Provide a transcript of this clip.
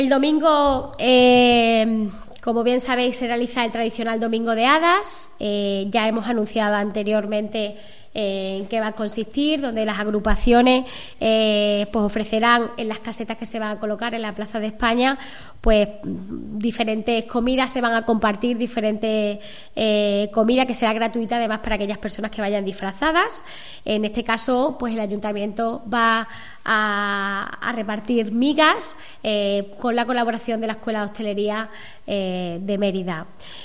El domingo, como bien sabéis, se realiza el tradicional Domingo de Hadas. Ya hemos anunciado anteriormente en qué va a consistir, donde las agrupaciones pues ofrecerán en las casetas que se van a colocar en la Plaza de España pues diferentes comidas, se van a compartir diferentes comidas que será gratuita además para aquellas personas que vayan disfrazadas. En este caso pues el ayuntamiento va a repartir migas con la colaboración de la Escuela de Hostelería de Mérida.